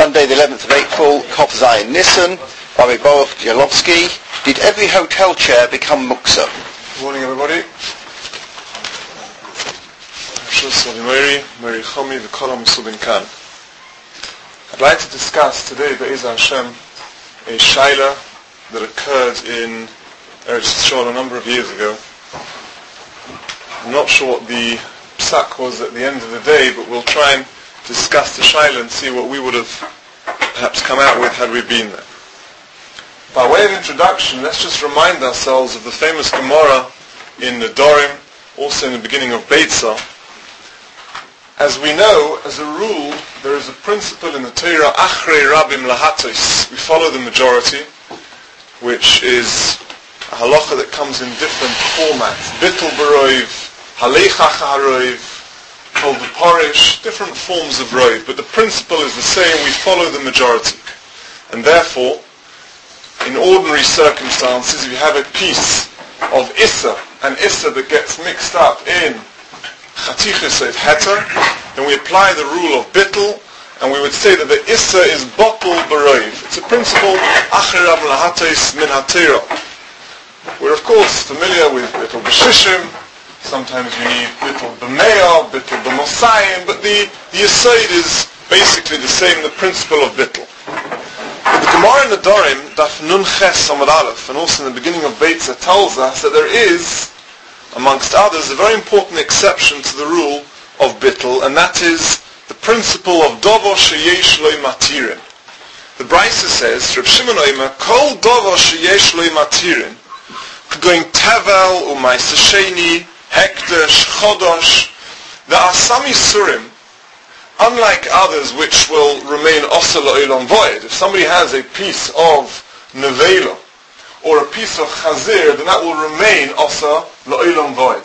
Sunday the 11th of April, Kov Zayin Nisan, Rabbi Baruch Jalowski. Did every hotel chair become muksa? Good morning, everybody. I'd like to discuss today, Be'ez Hashem, a shaila that occurred in Eretz Yisrael a number of years ago. I'm not sure what the psak was at the end of the day, but we'll try and discuss the shaila and see what we would have perhaps come out with had we been there. By way of introduction, let's just remind ourselves of the famous Gemara in the Dorim, also in the beginning of Beitzah. As we know, as a rule, there is a principle in the Torah, Achrei Rabim Lahatos. We follow the majority, which is a halacha that comes in different formats. Bittul B'roiv, Haleichacha Haroiv, Kol B'porish, different forms of roiv. But the principle is the same, we follow the majority. And therefore, in ordinary circumstances, if you have a piece of Issa, an Issa that gets mixed up in Chatichus of Heter, then we apply the rule of Bittul, and we would say that the Issa is Bottul B'roiv. It's a principle, Achrei Rabim Lahatos min HaTorah. We're of course familiar with Bittul B'shishim. Sometimes you need Bittul B'meah, Bittul B'mosayim, but the Yesod is basically the same, the principle of Bittul. The Gemara in the Dorim, Daf Nun Ches Amud Aleph, and also in the beginning of Beitzah, tells us that there is, amongst others, a very important exception to the rule of Bittul, and that is the principle of Dovo Sheyesh Lo Matirin. The Brisa says, Reb Shimon Omer, Kol Dovo Sheyesh Lo Matirin, K'goin Tevel, U'Maisa Sheni, Hekdesh, Chodosh. There are some Isurim, unlike others which will remain Osa La'olam Void. If somebody has a piece of Nevela or a piece of Chazir, then that will remain Osa La'olam Void.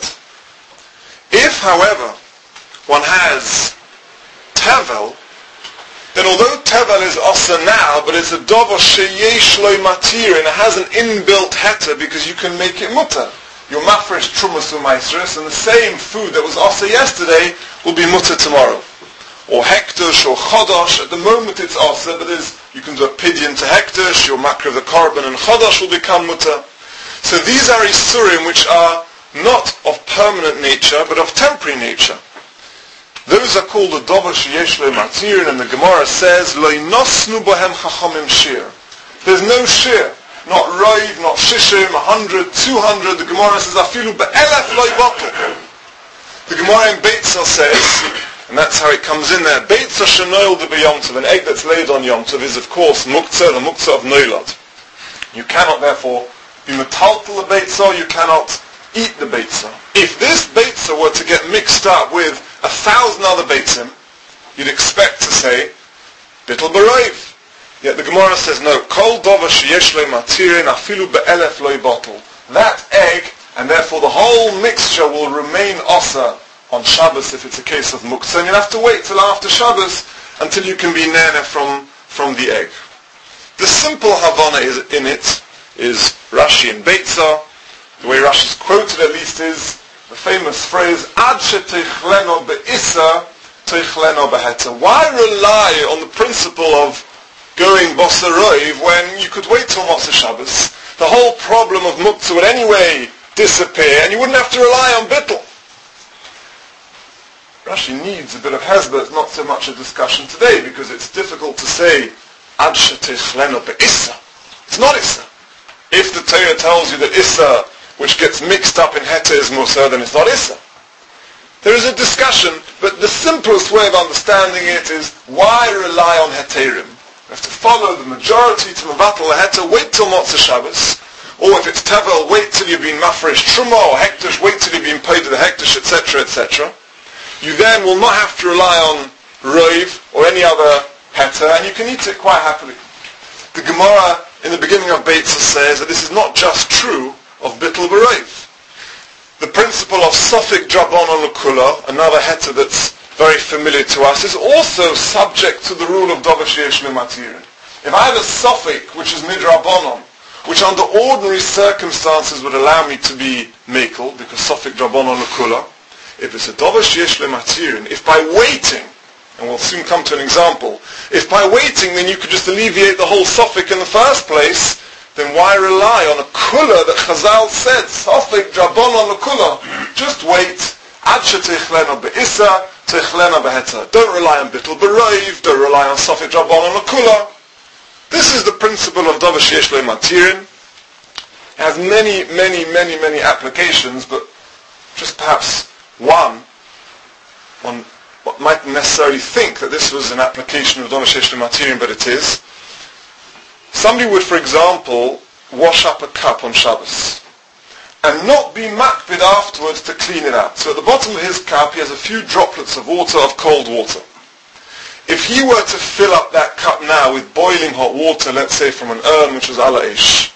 If, however, one has Tevel, then although Tevel is Osa now, but it's a Dovo Sheyesh Lo Matir, and it has an inbuilt Heter because you can make it Mutter. Your mafresh trumas u'maisris, and the same food that was asa yesterday will be mutter tomorrow. Or hektush or chodosh, at the moment it's asa, but you can do a pidyon to hektush, your makra of the korban and chodosh will become mutter. So these are isurim which are not of permanent nature, but of temporary nature. Those are called the dover sheyesh lo matir, and the Gemara says, lo inosnu bohem chachamim shir. There's no shir. Not roiv, not shishim, 100, 200. The Gemara says, afilu be'elef loy bottle. The Gemara in Beitzah says, and that's how it comes in there, Beitzah shenoil de b'yom tov, an egg that's laid on Yom Tov is of course muktzah, the muktzah of noilad. You cannot therefore be metaltal the Beitzah, you cannot eat the Beitzah. If this Beitzah were to get mixed up with 1,000 other Beitzim, you'd expect to say, bittul b'roiv. Yet the Gemara says, no, kol dova sheyesh lo matirin afilu be'elef lo bottle. That egg, and therefore the whole mixture will remain osa on Shabbos if it's a case of muktzah, and you'll have to wait till after Shabbos until you can be nana from the egg. The simple Havana in it is Rashi in Beitzah. The way Rashi is quoted at least is the famous phrase, Ad she teichleno be'issa, teichleno be'heter. Why rely on the principle of going Bosa Roiv when you could wait till Motzei Shabbos? The whole problem of Muktzah would anyway disappear and you wouldn't have to rely on Bittul. Rashi needs a bit of hesber. It's not so much a discussion today because it's difficult to say Ad shetichleno be'issa. It's not Issa. If the Torah tells you that Issa, which gets mixed up in Heter, is Musa, then it's not Issa. There is a discussion, but the simplest way of understanding it is why rely on Heterim? You have to follow the majority to Mevatel Heter, wait till Motzei Shabbos, or if it's Tevel, wait till you've been Mafresh Truma, or Hektish, wait till you've been paid to the Hektish, etc., etc. You then will not have to rely on Roiv or any other Heter, and you can eat it quite happily. The Gemara in the beginning of Beitzah says that this is not just true of Bittul B'roiv. The principle of Sofik Drabonon L'Kula, another Heter that's very familiar to us, is also subject to the rule of Dover Sheyesh Lo Matirin. If I have a Sofik, which is Midrabanon, which under ordinary circumstances would allow me to be Mekel, because Sofik Drabonon L'Kula, if it's a Dover Sheyesh Lo Matirin, if by waiting And we'll soon come to an example. If by waiting then you could just alleviate the whole suffix in the first place, then why rely on a kula that Chazal said, suffix drabonon lekula? Just wait. Ad shetichlena be'issa, tichlena be'hetza. Don't rely on bittul beroiv, don't rely on suffix drabonon lekula. This is the principle of davar sheyesh lo matirin. It has many applications, but just perhaps one mightn't necessarily think that this was an application of davar sheyesh lo matirin, but it is. Somebody would, for example, wash up a cup on Shabbos and not be makbid afterwards to clean it out. So at the bottom of his cup he has a few droplets of water, of cold water. If he were to fill up that cup now with boiling hot water, let's say from an urn which was ala ish,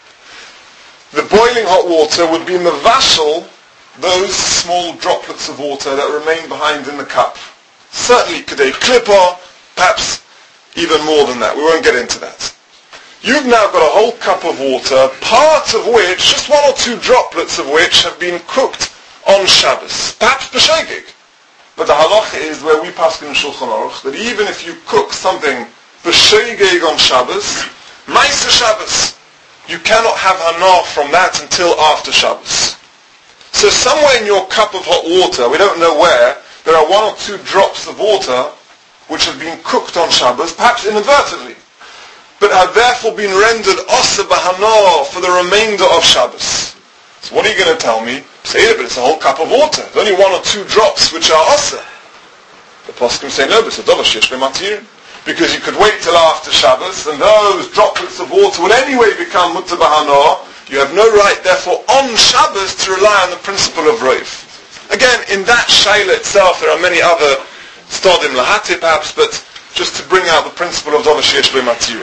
the boiling hot water would be mevashel those small droplets of water that remain behind in the cup. Certainly kadei klipa, perhaps even more than that. We won't get into that. You've now got a whole cup of water, part of which, just one or two droplets of which, have been cooked on Shabbos, perhaps b'shegig. But the halacha is where we pass in Shulchan Aruch that even if you cook something b'shegig on Shabbos, Ma'aser Shabbos, you cannot have hana from that until after Shabbos. So somewhere in your cup of hot water, we don't know where, there are one or two drops of water which have been cooked on Shabbos, perhaps inadvertently, but have therefore been rendered osa b'hana for the remainder of Shabbos. So what are you going to tell me? Say it, but it's a whole cup of water. There's only one or two drops which are osa. The poskim say no, but it's a davar sheyesh lo matirin. Because you could wait till after Shabbos, and those droplets of water will anyway become mutter b'hana. You have no right, therefore, on Shabbos to rely on the principle of roif. Again, in that shaila itself, there are many other stodim lahati perhaps, but just to bring out the principle of davar sheyesh lo matirin.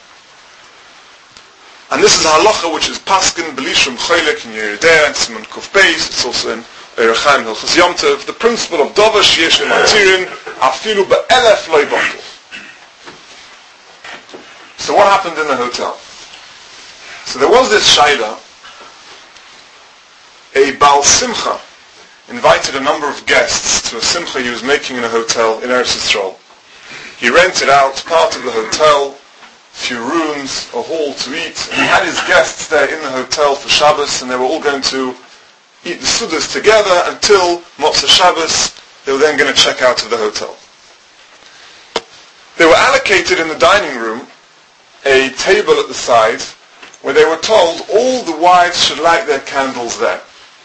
And this is halacha which is paskin belishum choylek in Yeridea and Siman Kuf Beis. It's also in Erechaim Hilchos Yom Tov. The principle of davar sheyesh lo matirin afilu be'elef lo yibotl. So what happened in the hotel? So there was this shaila. A Baal Simcha invited a number of guests to a simcha he was making in a hotel in Eretz Yisrael. He rented out part of the hotel, few rooms, a hall to eat. He had his guests there in the hotel for Shabbos, and they were all going to eat the sudas together until Motzei Shabbos. They were then going to check out of the hotel. They were allocated in the dining room a table at the side where they were told all the wives should light their candles there,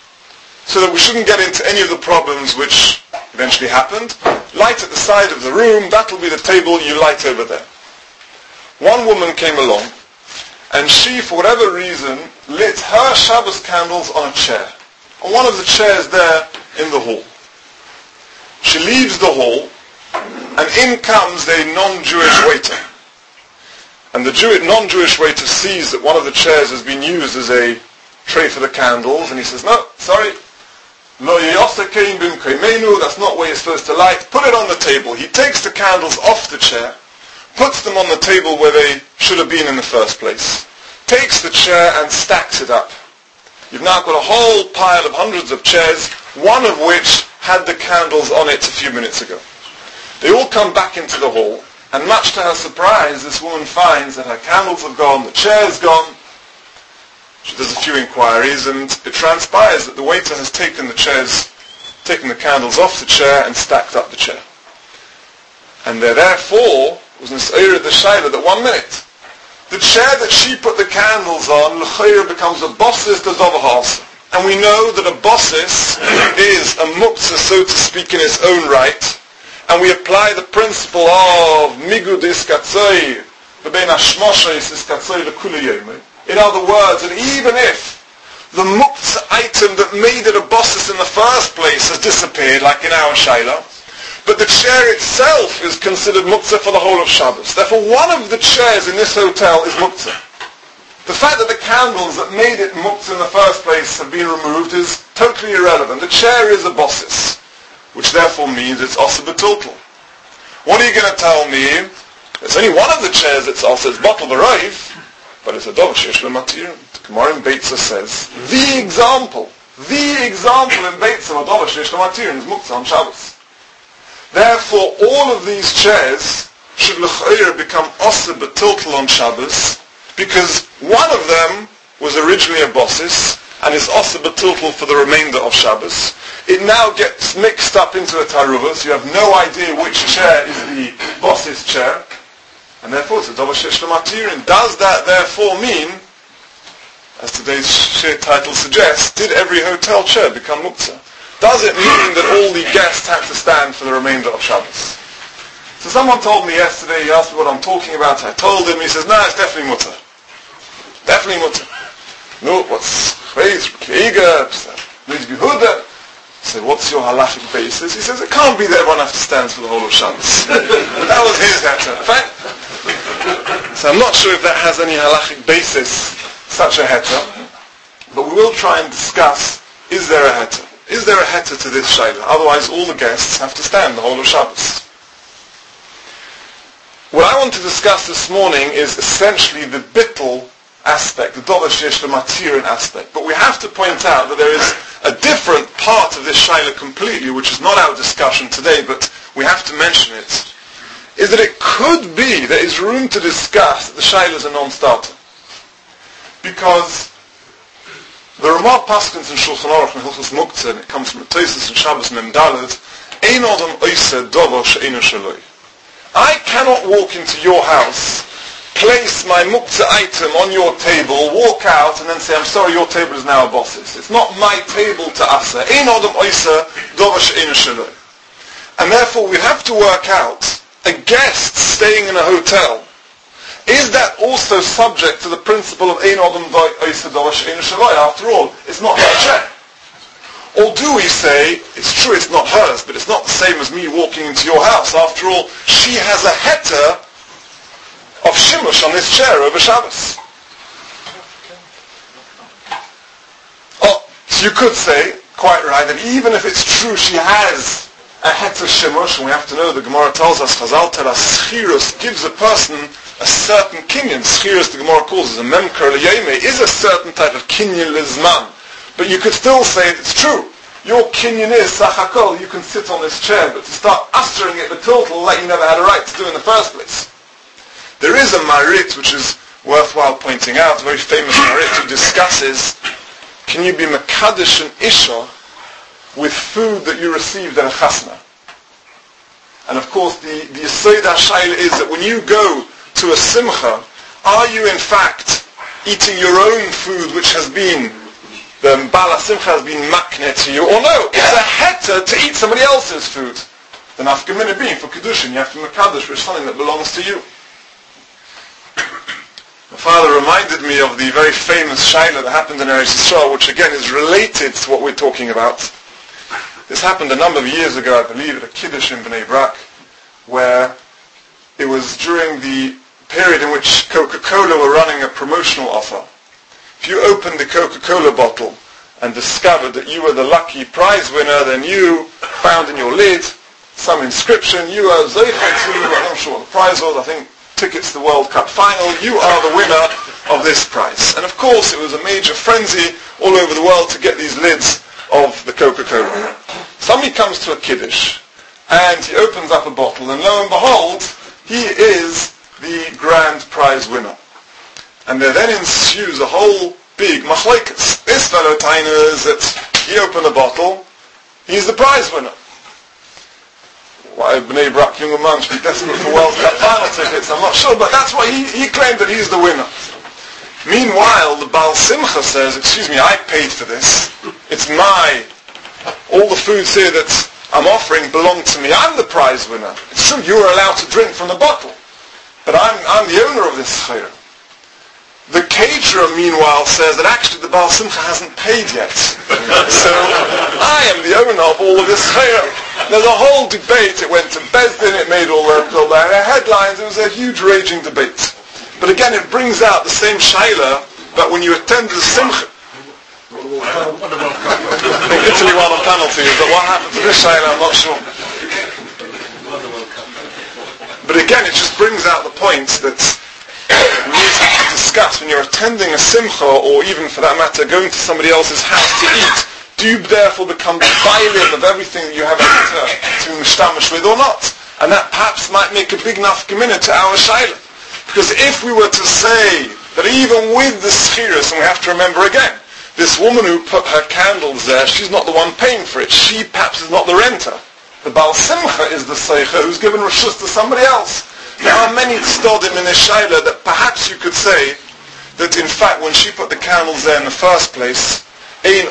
so that we shouldn't get into any of the problems which eventually happened. Light at the side of the room, that'll be the table, you light over there. One woman came along, and she, for whatever reason, lit her Shabbos candles on a chair, on one of the chairs there in the hall. She leaves the hall, and in comes a non-Jewish waiter. And the non-Jewish waiter sees that one of the chairs has been used as a tray for the candles, and he says, no, sorry, lo yosakein bimkeimenu, that's not where you're supposed to light, put it on the table. He takes the candles off the chair, puts them on the table where they should have been in the first place, takes the chair and stacks it up. You've now got a whole pile of hundreds of chairs, one of which had the candles on it a few minutes ago. They all come back into the hall, and much to her surprise, this woman finds that her candles have gone, the chair's gone. She does a few inquiries, and it transpires that the waiter has taken the candles off the chair and stacked up the chair. And there therefore was an Nis'ayr the Shaila that 1 minute, the chair that she put the candles on, l'chayr becomes a bossis to Zovahas. And we know that a bossis is a muktzah, so to speak, in its own right. And we apply the principle of migud iskatzoi, bebein hashmoshes iskatzoi lekula yomei. In other words, that even if the muktzah item that made it a bossis in the first place has disappeared, like in our Shaila, but the chair itself is considered muktzah for the whole of Shabbos. Therefore, one of the chairs in this hotel is muktzah. The fact that the candles that made it muktzah in the first place have been removed is totally irrelevant. The chair is a bossis, which therefore means it's osa b'tultul. What are you going to tell me? It's only one of the chairs that's osa, it's bottle b'rayv, but it's a davar sheyesh lo matirin. The Gemara in Beitza says, the example in Beitza of davar sheyesh lo matirin is muktzah on Shabbos. Therefore, all of these chairs should l'chayr become osir b'tiltel on Shabbos, because one of them was originally a bossis, and is osir b'tiltel for the remainder of Shabbos. It now gets mixed up into a taruva, so you have no idea which chair is the bossis chair, and therefore it's a davar sheyesh lo matirin. Does that therefore mean, as today's shir title suggests, did every hotel chair become muktzah? Does it mean that all the guests have to stand for the remainder of Shabbos? So someone told me yesterday, he asked me what I'm talking about, I told him, he says, no, it's definitely mutter. Definitely mutter. No, what's crazy? Keiga, Yehuda. I said, what's your halachic basis? He says, it can't be that everyone has to stand for the whole of Shabbos. That was his heter. Fine. So I'm not sure if that has any halachic basis, such a heter. But we will try and discuss, is there a heter? Is there a heter to this shayla? Otherwise all the guests have to stand the whole of Shabbos. What I want to discuss this morning is essentially the bittul aspect, the davar sheyesh lo matirin aspect. But we have to point out that there is a different part of this shayla completely, which is not our discussion today, but we have to mention it, is that it could be there is room to discuss that the shayla is a non-starter. Because the Ramah Paskins in Shulchan Aruch and Hilchos Muktzah, and it comes from Tosis and Shabbos Mem Daled, Ein Adam Oiseh Davar She'eino Shaloi. I cannot walk into your house, place my muktzah item on your table, walk out, and then say, I'm sorry, your table is now a boss's. It's not my table to asa. Ein Adam Oiseh Davar She'eino Shaloi. And therefore we have to work out, a guest staying in a hotel, is that also subject to the principle of Ein Adam Oiseh Davar She'eino Shaloi? After all, it's not her chair. Or do we say, it's true it's not hers, but it's not the same as me walking into your house. After all, she has a heter of shimush on this chair over Shabbos. Oh, so you could say, quite right, that even if it's true she has a heter shimush, and we have to know, the Gemara tells us, Chazal tell us, schirus gives a person a certain kinyan. Schirus, the Gemara calls it a memker liyeme, is a certain type of kinyan lizman. But you could still say it's true. Your kinyan is sachakol, you can sit on this chair, but to start ushering it the total like you never had a right to do in the first place. There is a marit which is worthwhile pointing out, a very famous marit who discusses, can you be mekadesh an isha with food that you received at a chasna? And of course the yesod hashayla is that when you go to a simcha, are you in fact eating your own food which has been, the Bala Simcha has been makne to you, or no, it's a heter to eat somebody else's food. The nafkamina being for Kedushin, you have to mekadosh with something that belongs to you. My father reminded me of the very famous shayla that happened in Eretz Yisrael, which again is related to what we're talking about. This happened a number of years ago, I believe, at a Kiddush in Bnei Brak, where it was during the period in which Coca-Cola were running a promotional offer. If you opened the Coca-Cola bottle and discovered that you were the lucky prize winner, then you found in your lid some inscription, you are Zeicha to, I'm not sure what the prize was, I think tickets to the World Cup final, you are the winner of this prize. And of course it was a major frenzy all over the world to get these lids of the Coca-Cola. Somebody comes to a Kiddush and he opens up a bottle and lo and behold, he is the grand prize winner. And there then ensues a whole big machlekes. This fellow tainers that he opened the bottle, he's the prize winner. Why Bnei Brak younger man should be desperate for World Cup final tickets, I'm not sure, but that's why he claimed that he's the winner. Meanwhile, the Baal Simcha says, excuse me, I paid for this. It's my, all the foods here that I'm offering belong to me. I'm the prize winner. It's true, you are allowed to drink from the bottle, but I'm the owner of this chayra. The caterer, meanwhile, says that actually the Baal Simcha hasn't paid yet. So, I am the owner of all of this chayra. There's a whole debate. It went to Bezdin, it made all the headlines. It was a huge raging debate. But again, it brings out the same shayla, but when you attend the Simcha... In Italy won on penalties, but what happened to this shayla, I'm not sure. But again, it just brings out the point that we need to discuss when you're attending a simcha, or even for that matter going to somebody else's house to eat, Do you therefore become the bailiff of everything that you have to mishtamish with or not? And that perhaps might make a big nafkamina to our shayla. Because if we were to say that even with the schiras, and we have to remember again, this woman who put her candles there, she's not the one paying for it. She perhaps is not the renter. The Baal Simcha is the seicha who's given reshus to somebody else. There are many tzodim in this shayla that perhaps you could say that in fact when she put the candles there in the first place, it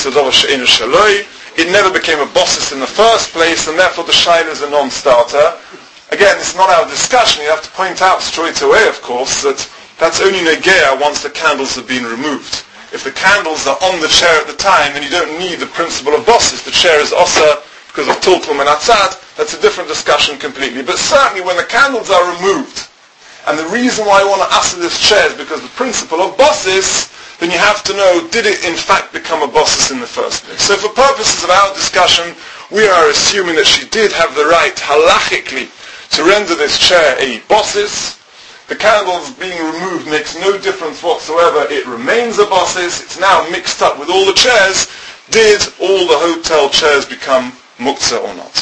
never became a bosses in the first place, and therefore the shayla is a non-starter. Again, it's not our discussion. You have to point out straight away, of course, that that's only negea once the candles have been removed. If the candles are on the chair at the time, then you don't need the principle of bosses. The chair is osa because of tulkum and atzad. That's a different discussion completely. But certainly when the candles are removed, and the reason why I want to asa this chair is because the principle of bosses, then you have to know, did it in fact become a bosses in the first place? So for purposes of our discussion, we are assuming that she did have the right, halachically, to render this chair a bosses. The candles being removed makes no difference whatsoever. It remains a bosses. It's now mixed up with all the chairs. Did all the hotel chairs become muktzah or not?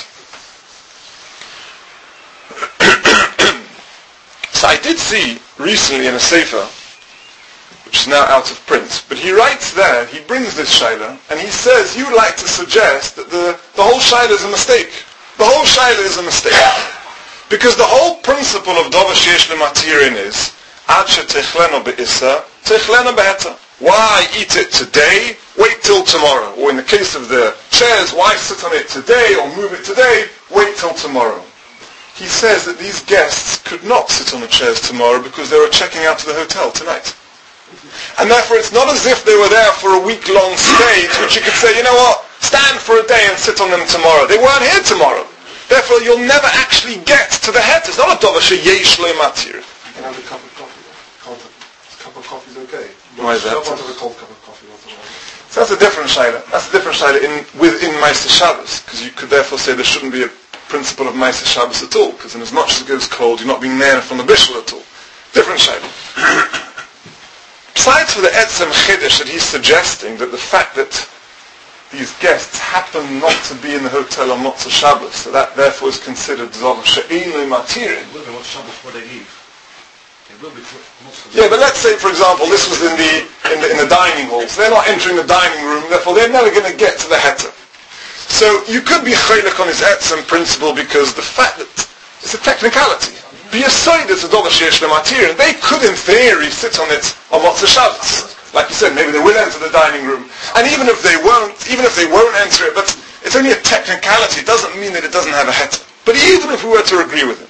So I did see recently in a sefer, which is now out of print, but he writes there, he brings this shayla, and he says, you would like to suggest that the whole shayla is a mistake. The whole shayla is a mistake. Because the whole principle of Dover Sheyesh Lematirin is, Ad she'techleno be'issa, techleno be'heta. Why eat it today? Wait till tomorrow. Or in the case of the chairs, why sit on it today or move it today? Wait till tomorrow. He says that these guests could not sit on the chairs tomorrow because they were checking out to the hotel tonight. And therefore it's not as if they were there for a week-long stay to which you could say, you know what, stand for a day and sit on them tomorrow. They weren't here tomorrow. Therefore, you'll never actually get to the het. It's not a dover sheyesh lo matir. You can have a cup of coffee. A cup of coffee is okay. Why is that? You don't want to have a cold cup of coffee. So that's a different shayla. That's a different shayla within Ma'aseh Shabbos, because you could therefore say there shouldn't be a principle of Ma'aseh Shabbos at all, because in as much as it goes cold, you're not being near from the bishul at all. Different shayla. Besides for the etzem chiddush that he's suggesting that the fact that these guests happen not to be in the hotel on Motzei Shabbos, so that therefore is considered Zov She'ein Lo Matirin. It will be what Shabbos before they leave. It will be Yeah, but let's say, for example, this was in the dining hall, so they're not entering the dining room, therefore they're never going to get to the heter. So you could be chaylik on his etzem principle because the fact that it's a technicality. Be a side it's a Dover Sheyesh Lo Matirin. They could, in theory, sit on it on Motzei Shabbos. Like you said, maybe they will enter the dining room. And even if they won't enter it, but it's only a technicality, it doesn't mean that it doesn't have a heter. But even if we were to agree with him,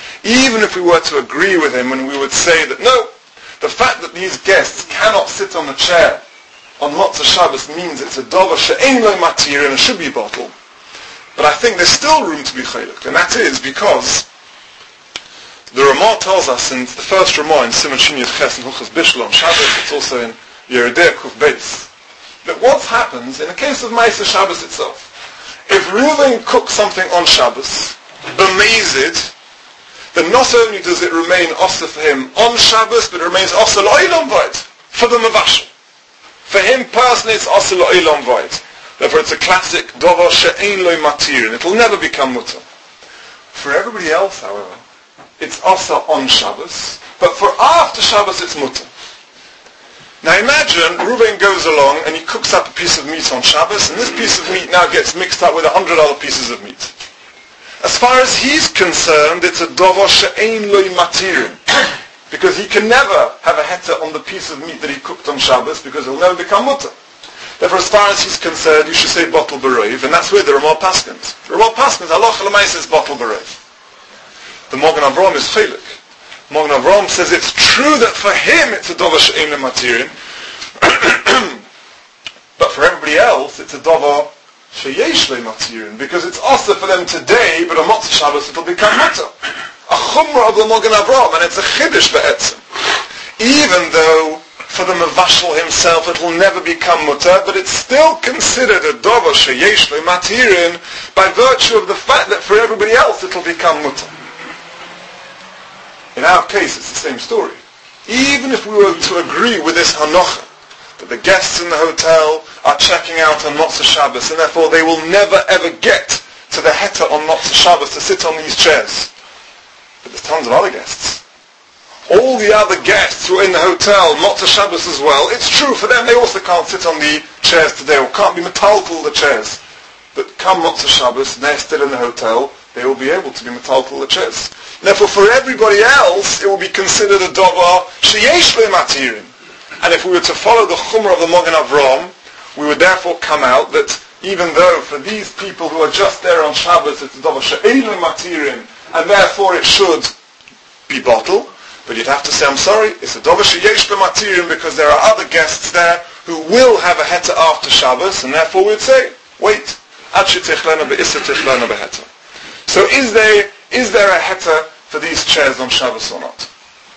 and we would say that no, the fact that these guests cannot sit on the chair on Motzei Shabbos means it's a dover she'ein lo matir and it should be bottled. But I think there's still room to be chaylik, and that is because the Ramah tells us in the first Ramah in Siman Shin Yud Ches and Hilchos Bishul on Shabbos, it's also in Yeridei Kuf Beis, that what happens in the case of Ma'aseh Shabbos itself, if Reuven cooks something on Shabbos, b'meizid, then not only does it remain osa for him on Shabbos, but it remains osa lo'ilam vayit for the mavashel. For him personally, it's osa lo'ilam vayit. Therefore, it's a classic dover she'ein lo matir, and it will never become mutter. For everybody else, however, it's osa on Shabbos, but for after Shabbos, it's mutter. Now imagine Reuven goes along and he cooks up a piece of meat on Shabbos, and this piece of meat now gets mixed up with 100 other pieces of meat. As far as he's concerned, it's a dover she'ein lo matirin, because he can never have a heter on the piece of meat that he cooked on Shabbos, because it'll never become mutter. Therefore, as far as he's concerned, you should say bottle bereiv, and that's where the Ramah paskins. The Ramah paskins, halacha l'maaseh is bottle bereiv. The Magen Avraham is chaylik. Magen Avraham says it's true that for him it's a dover she'ein lo matirin, but for everybody else it's a dover sheyesh lo matirin, because it's also for them today, but on Motzei Shabbos it'll become mutter. A chumrah of the Magen Avraham, and it's a chiddush be'etzem. Even though for the mavashel himself it will never become mutter, but it's still considered a dover sheyesh lo matirin by virtue of the fact that for everybody else it'll become mutter. In our case, it's the same story. Even if we were to agree with this hanocha, that the guests in the hotel are checking out on Motzei Shabbos, and therefore they will never ever get to the Heta on Motzei Shabbos to sit on these chairs. But there's tons of other guests. All the other guests who are in the hotel, Motzei Shabbos as well, it's true for them, they also can't sit on the chairs today, or can't be metaltal the chairs. But come Motzei Shabbos, and they're still in the hotel, they will be able to be metaltal the chairs. Therefore, for everybody else, it will be considered a davar sheyesh lo matirin. And if we were to follow the chumrah of the Magen Avraham, we would therefore come out that even though for these people who are just there on Shabbos, it's a davar sheyesh lo matirin, and therefore it should be bottled, but you'd have to say, I'm sorry, it's a davar sheyesh lo matirin because there are other guests there who will have a heta after Shabbos, and therefore we'd say, wait, ad shetichlena be'issa tichlena beheta. So is there a heta for these chairs on Shabbos or not?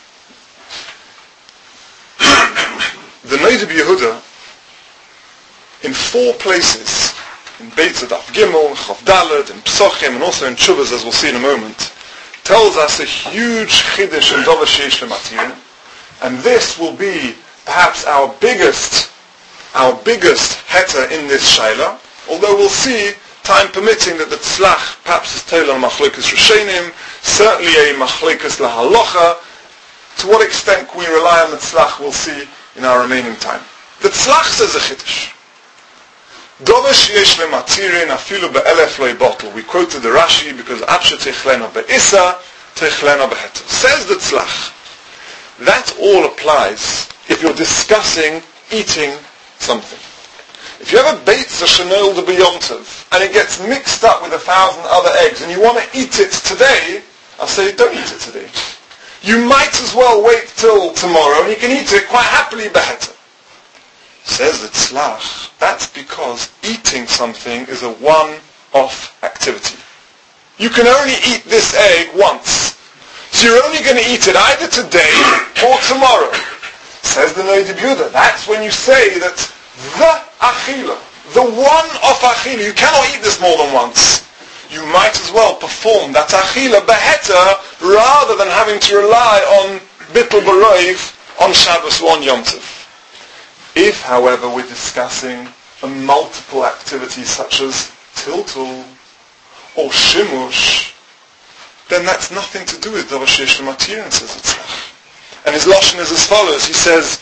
The Noda B'Yehuda, in 4 places, in Beit Zadaf Gimel, Chav Daled, in Psochim, and also in Tshuvas, as we'll see in a moment, tells us a huge chiddush in davar sheyesh lo matirin, and this will be perhaps our biggest heta in this shaila, although we'll see, time permitting, that the tzlach perhaps is told on machlokas rishonim, certainly a machlokas lahalocha. To what extent we rely on the tzlach we'll see in our remaining time. The tzlach says a chiddush. Davar sheyesh lo matirin afilu be'elef lo yibotl. We quoted the Rashi because ad shetichlena be'issa tichlena beheta. Says the tzlach. That all applies if you're discussing eating something. If you have a beitza shenol de b'yom tov and it gets mixed up with 1,000 other eggs and you want to eat it today, I'll say don't eat it today. You might as well wait till tomorrow and you can eat it quite happily beheta. Says the tzlach, that's because eating something is a one-off activity. You can only eat this egg once. So you're only going to eat it either today or tomorrow. Says the Noda B'Yehuda, that's when you say that the achila, the one-off achila, you cannot eat this more than once. You might as well perform that achila beheta rather than having to rely on bittul b'roiv on Shabbos or on Yom Tov. If, however, we're discussing a multiple activity such as tiltul or shimush, then that's nothing to do with davar sheyesh lo matirin, says the tzlach. And his lashon is as follows. He says,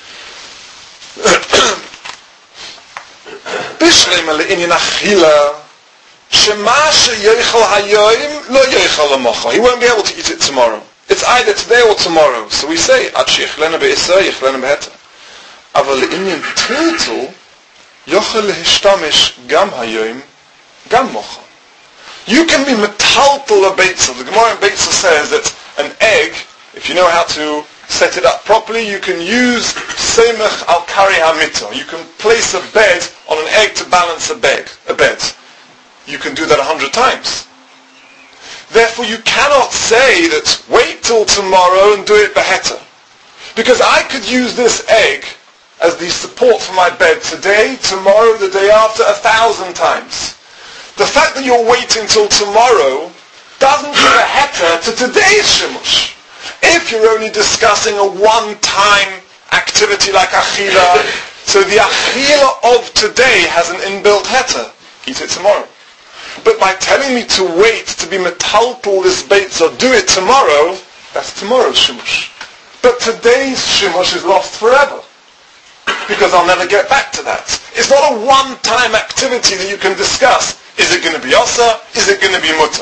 Bishlema le'inyan achila, shema she'yochel hayoim lo yochel lamocha. He won't be able to eat it tomorrow. It's either today or tomorrow. So we say, ad sheyichlena be'issa, yichlena beheta. Aval le'inyan tiltul, yochel lehishtamesh gam hayoim, gam mocha. You can be metaltal a beitza. The Gemara in Beitza says that an egg, if you know how to set it up properly, you can use semech al kari hamita. You can place a bed on an egg to balance a bed. You can do that 100 times. Therefore, you cannot say that wait till tomorrow and do it beheta. Because I could use this egg as the support for my bed today, tomorrow, the day after, 1,000 times. The fact that you're waiting till tomorrow doesn't give a heta to today's shimush. If you're only discussing a one-time activity like achila, so the achila of today has an inbuilt heta. Eat it tomorrow. But by telling me to wait to be metaltal this beitza, or do it tomorrow, that's tomorrow's shimush. But today's shimush is lost forever. Because I'll never get back to that. It's not a one-time activity that you can discuss. Is it going to be asa? Is it going to be mutter?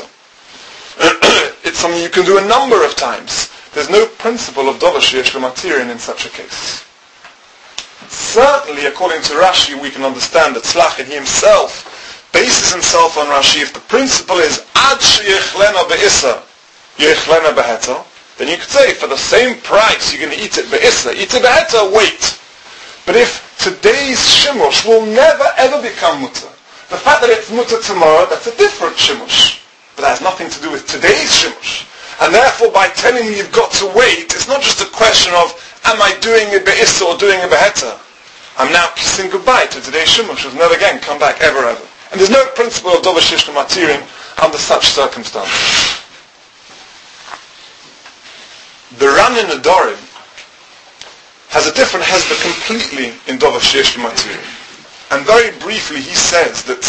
It's something you can do a number of times. There's no principle of davar sheyesh lo matirin in such a case. Certainly, according to Rashi, we can understand that tzlach, and he himself bases himself on Rashi. If the principle is ad sheyichlena be'issa, yichlena beheta, then you could say for the same price you're going to eat it be'issa, eat it beheta, wait. But if today's shimush will never ever become mutter, the fact that it's mutter tomorrow, that's a different shimush. But that has nothing to do with today's shimush. And therefore, by telling me you've got to wait, it's not just a question of, am I doing a be'issa or doing a beheta? I'm now kissing goodbye to today's shimush. It'll never again come back, ever. And there's no principle of davar sheyesh lo matirin under such circumstances. The Ran in Adorim has a different hesber completely in Dover Sheyesh L'Matir. And very briefly he says that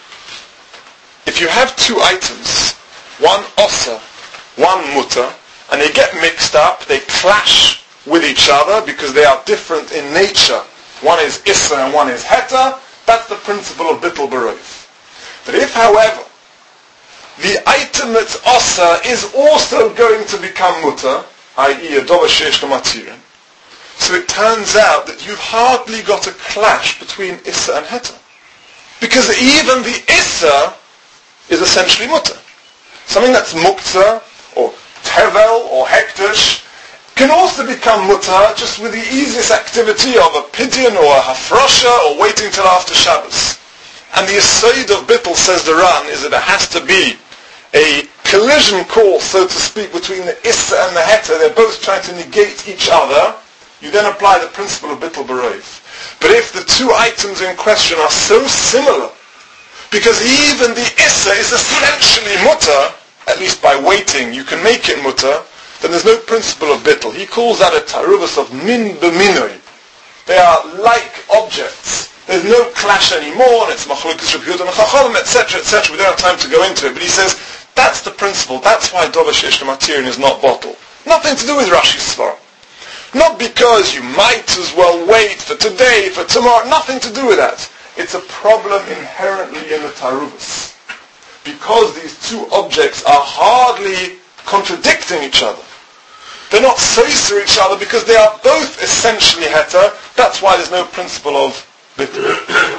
if you have two items, one osa, one mutter, and they get mixed up, they clash with each other because they are different in nature. One is issa and one is heta, that's the principle of bittul beroif. But if, however, the item that's osa is also going to become mutter, i.e. a dover sheyesh l'matirin, so it turns out that you've hardly got a clash between issa and heta. Because even the issa is essentially mutter. Something that's muktzah, or tevel, or hektish, can also become mutter just with the easiest activity of a pidyon, or a hafrosha, or waiting till after Shabbos. And the yesod of bittul, says the Ran, is that it has to be a collision course, so to speak, between the issa and the heta. They're both trying to negate each other. You then apply the principle of bittul beroif. But if the two items in question are so similar, because even the issa is essentially mutter, at least by waiting you can make it mutter, then there's no principle of bittul. He calls that a taruvas of min b'minoi. They are like objects. There's no clash anymore, and it's machlokes Reb Yehuda and Chachamim, etc., etc. We don't have time to go into it, but he says that's the principle. That's why dover sheyesh l'matirin is not bottle. Nothing to do with Rashi's svara. Not because you might as well wait for today, for tomorrow. Nothing to do with that. It's a problem inherently in the taruvas. Because these two objects are hardly contradicting each other. They're not soiser each other because they are both essentially heta. That's why there's no principle of bittul.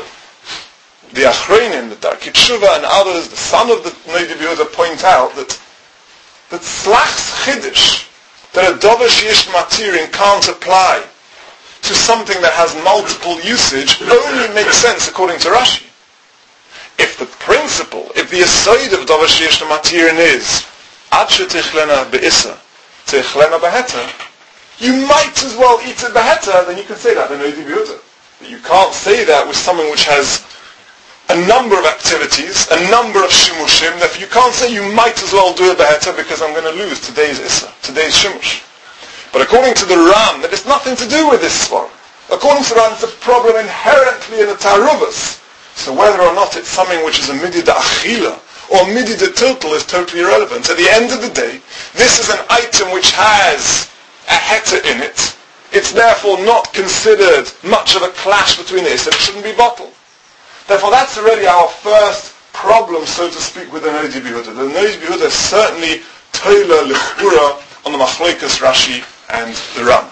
The Achronim, the Darkei Tshuva, and others, the son of the Noda B'Yehuda, point out that slach's chiddush, that a dover sheyesh l'matirin can't apply to something that has multiple usage, only makes sense according to Rashi. If the principle, if the yesod of dover sheyesh l'matirin is ad shetichlena be'issa, tichlena beheta, you might as well eat it beheta, then you can say that in Noda B'Yehuda. But you can't say that with something which has a number of activities, a number of shimushim. Therefore you can't say you might as well do it beheta because I'm going to lose today's issa, today's shimush. But according to the Ram, that has nothing to do with this svara. According to the Ram, it's a problem inherently in the taruvas. So whether or not it's something which is a midid achila or midid tiltal is totally irrelevant. At the end of the day, this is an item which has a heta in it. It's therefore not considered much of a clash between it, and it shouldn't be bottled. Therefore that's already our first problem, so to speak, with the Noda B'Yehuda. The Noda B'Yehuda is certainly toila l'chura on the machlokes Rashi and the Ram.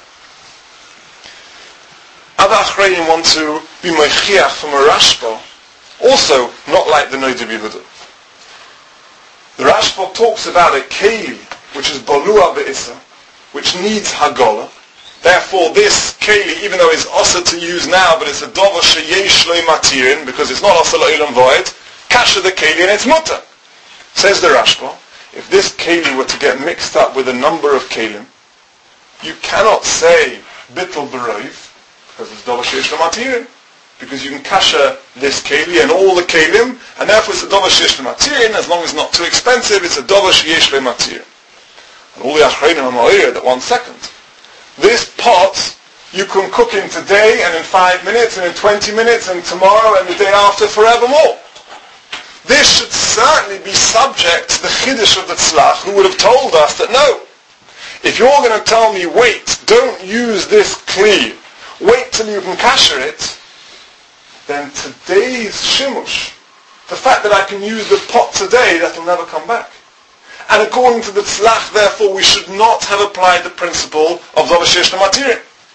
Other Achronim want to be moichiach from a Rashba, also not like the Noda B'Yehuda. The Rashba talks about a keli, which is balua be'issa, which needs hagola. Therefore this keli, even though it's also to use now, but it's a dover sheyesh l'matirin, because it's not also l'olam void, kasha the keli and it's mutter. Says the Rashba, if this keli were to get mixed up with a number of kelim, you cannot say bittul beroif, because it's dover sheyesh l'matirin, because you can kasha this keli and all the kelim, and therefore it's a dover sheyesh l'matirin. As long as it's not too expensive, it's a dover sheyesh l'matirin. And all the achreinim are ma'ir that 1 second. This pot you can cook in today and in 5 minutes and in 20 minutes and tomorrow and the day after forevermore. This should certainly be subject to the chiddush of the tzlach, who would have told us that no, if you're going to tell me wait, don't use this kli, wait till you can kasher it, then today's shimush, the fact that I can use the pot today, that will never come back. And according to the tzlach, therefore, we should not have applied the principle of dover sheyesh l'matirin.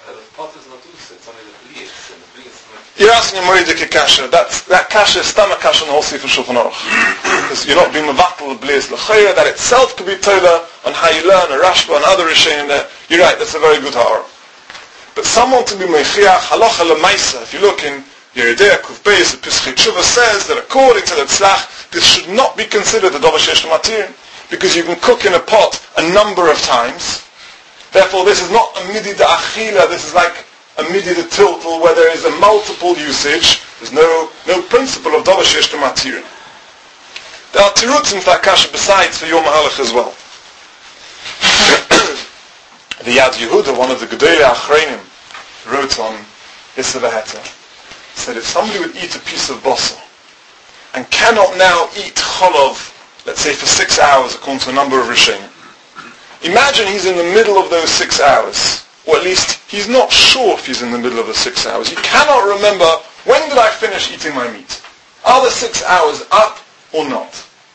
You're asking a moedik kasha. That kasha is stomach kasha on the whole Sefer Shulchan Aruch. Because you're not being mevatel the bliss l'chayra. That itself could be tola on how you learn a Rashba and other rishonim there. You're right, that's a very good ha'ara. But someone to be meichiach halacha l'maisa, if you look in Yeridea Kuf Beis, the Pischei Tshuva says that according to the tzlach, this should not be considered the dover sheyesh l'matirin, because you can cook in a pot a number of times. Therefore this is not a midid achila, this is like a midid tiltal where there is a multiple usage. There's no principle of dover sheyesh l'matirin. There are tirutzim for Akasha besides for Yom HaHalach as well. The Yad Yehuda, one of the Gedolei Achronim, wrote on Issa V'Heta, said if somebody would eat a piece of basar and cannot now eat cholov, let's say for 6 hours according to a number of Rishonim, imagine he's in the middle of those 6 hours, or at least he's not sure if he's in the middle of the 6 hours. He cannot remember, when did I finish eating my meat? Are the 6 hours up or not?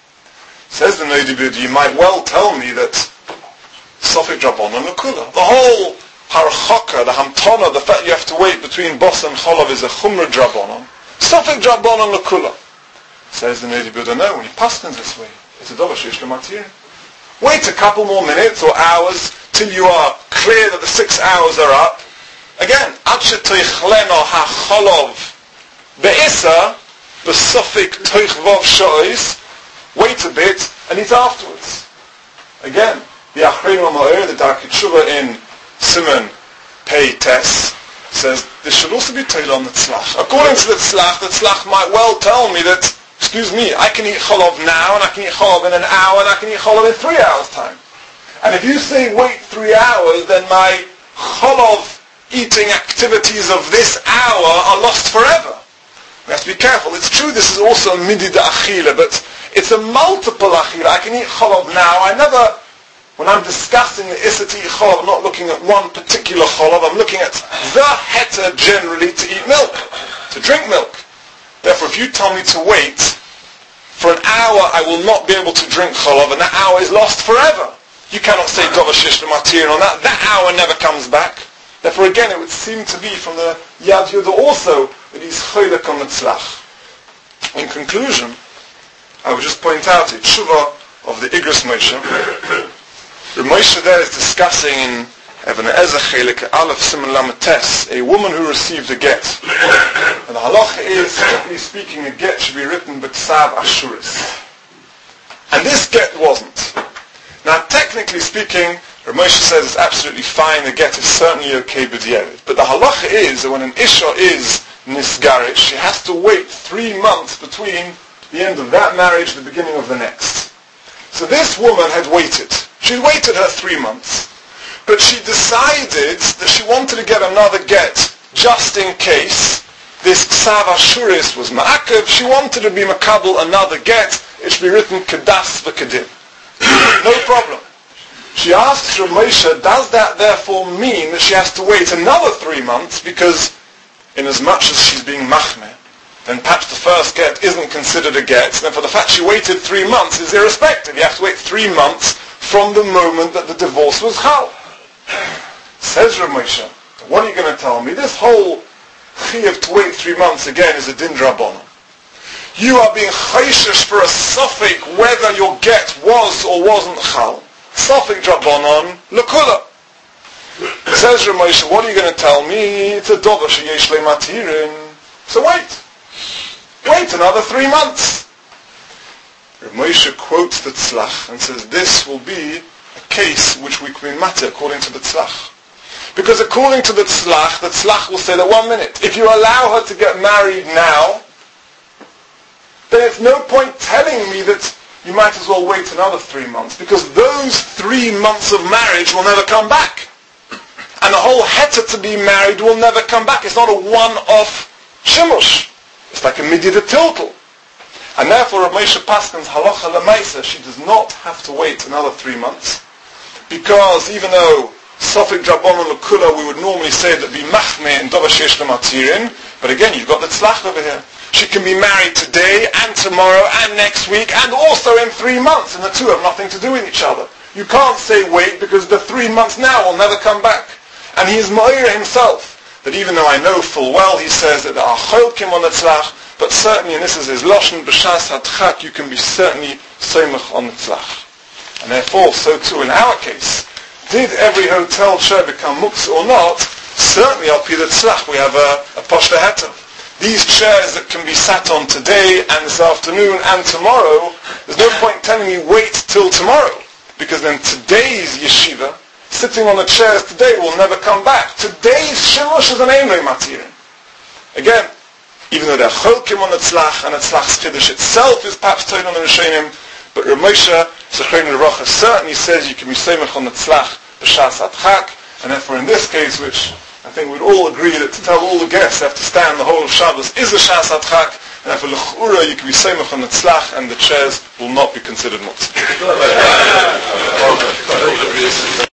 Says the Noidibud, you might well tell me that Sofik Drabonon L'Kula, the whole Harachaka, the Hamtana, the fact you have to wait between Bos and Cholav is a Chumra Drabonon. Sofik Drabonon L'Kula. Says the Noidibud, no, when he paskins this way, it's a Dover Sheish L'Matir. Wait a couple more minutes or hours till you are clear that the 6 hours are up. Again, Ad she'toichleno ha-cholov be'isa b'sofik toichvov sho'is. Wait a bit and eat afterwards. Again, the Achreinu Ma'or, the Darkei Tshuva in Simon Pei Tes, says this should also be told on the tzlach. According to the tzlach might well tell me that, excuse me, I can eat cholov now, and I can eat cholov in an hour, and I can eat cholov in 3 hours' time. And if you say wait 3 hours, then my cholov eating activities of this hour are lost forever. We have to be careful. It's true this is also a midid achila, but it's a multiple achila. I can eat cholov now. When I'm discussing the issa to eat cholov, I'm not looking at one particular cholov. I'm looking at the heta generally to eat milk, to drink milk. Therefore, if you tell me to wait for an hour, I will not be able to drink cholov, and that hour is lost forever. You cannot say Dover Sheish L'Matir on that. That hour never comes back. Therefore, again, it would seem to be from the Yad Yehuda also that he's choylek on the tzlach. In conclusion, I would just point out a tshuva of the Igros Moshe. The Moshe there is discussing in Even HaEzer Chelik Aleph Siman Lamed Tes, a woman who received a get. And the halacha is, strictly speaking, a get should be written b'tsav ashuris. And this get wasn't. Now, technically speaking, Rav Moshe says it's absolutely fine, the get is certainly okay b'diavad. But the halacha is that when an isha is nisgarish, she has to wait 3 months between the end of that marriage and the beginning of the next. So this woman had waited. She'd waited her 3 months. But she decided that she wanted to get another get just in case this ksav ashuris was ma'akev. She wanted to be makabel another get. It should be written kedas v'kedim. No problem. She asks Rav Moshe, does that therefore mean that she has to wait another 3 months? Because in as much as she's being machmeh, then perhaps the first get isn't considered a get. And therefore the fact she waited 3 months is irrespective. You have to wait 3 months from the moment that the divorce was chal. Says Rav Moshe, what are you going to tell me? This whole chiyuv to wait 3 months again is a din drabonon. You are being chayshish for a suffix whether your get was or wasn't chal. Suffix drabonon l'kula. Says Rav Moshe, what are you going to tell me? It's a dover sheyesh le'matirin. So wait another 3 months. Rav Moshe quotes the tzlach and says this will be a case which we can be matter according to the tzlach. Because according to the tzlach will say that 1 minute, if you allow her to get married now, then it's no point telling me that you might as well wait another 3 months, because those 3 months of marriage will never come back. And the whole heta to be married will never come back. It's not a one-off shimush. It's like a midida tiltal. And therefore Rav Moshe Paskin's halacha lemaisa, she does not have to wait another 3 months, because even though Sofik Drabonon L'Kula, we would normally say that be machmeh and dover sheish l'matirin, but again, you've got the tzlach over here. She can be married today and tomorrow and next week and also in 3 months, and the two have nothing to do with each other. You can't say wait because the 3 months now will never come back. And he is ma'ir himself, that even though I know full well, he says that there are cholkim on the tzlach, but certainly, and this is his lashon b'shas hadchak, you can be certainly soimach on the tzlach. And therefore, so too in our case, did every hotel chair become muktzah or not? Certainly, al pi the tzlach, we have a poshta heta. These chairs that can be sat on today and this afternoon and tomorrow, there's no point telling me wait till tomorrow, because then today's yeshiva, sitting on the chairs today, will never come back. Today's shimush is an einrei matirin. Again, even though they're cholkim on the tzlach, and the tzlach's chiddush itself is perhaps told on the Rishonim, but Rav Moshe Zechrein L'Rocha certainly says you can be soimach on the tzlach b'shas hadchak, and therefore in this case, which I think we'd all agree that to tell all the guests they have to stand the whole of Shabbos is a Shas Adchak, and if a L'chura you can be Seimach on the Tzlach, and the chairs will not be considered Muktzah.